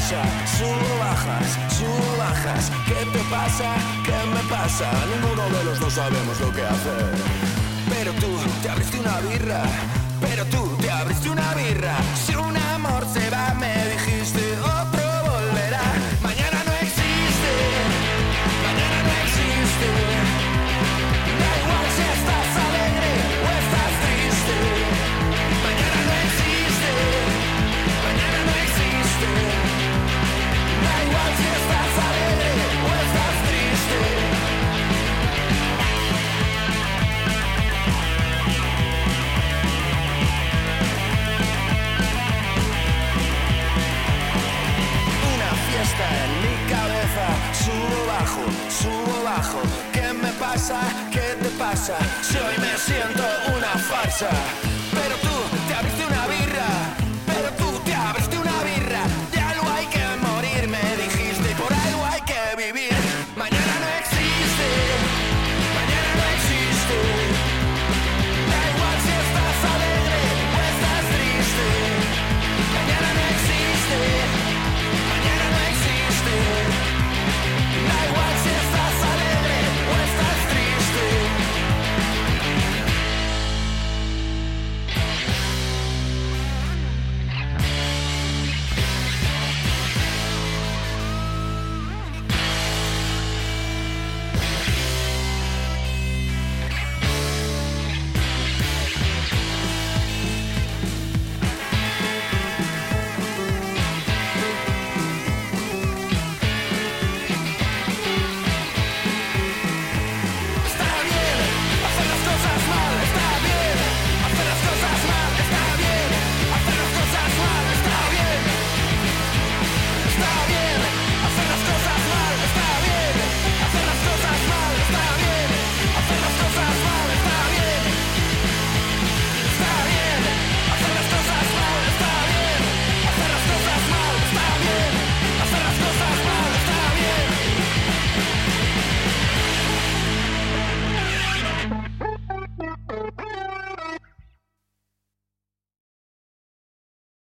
pasa? Subo, bajas. ¿Qué te pasa? ¿Qué me pasa? Ninguno de los dos sabemos lo que hacer. Pero tú te abriste una birra. Si un amor se va, me dijiste, otro volverá. Mañana no existe. Da igual si estás alegre o estás triste. Mañana no existe. Da igual si estás alegre o estás triste. En mi cabeza, subo bajo. ¿Qué me pasa? ¿Qué te pasa? Si hoy me siento una farsa.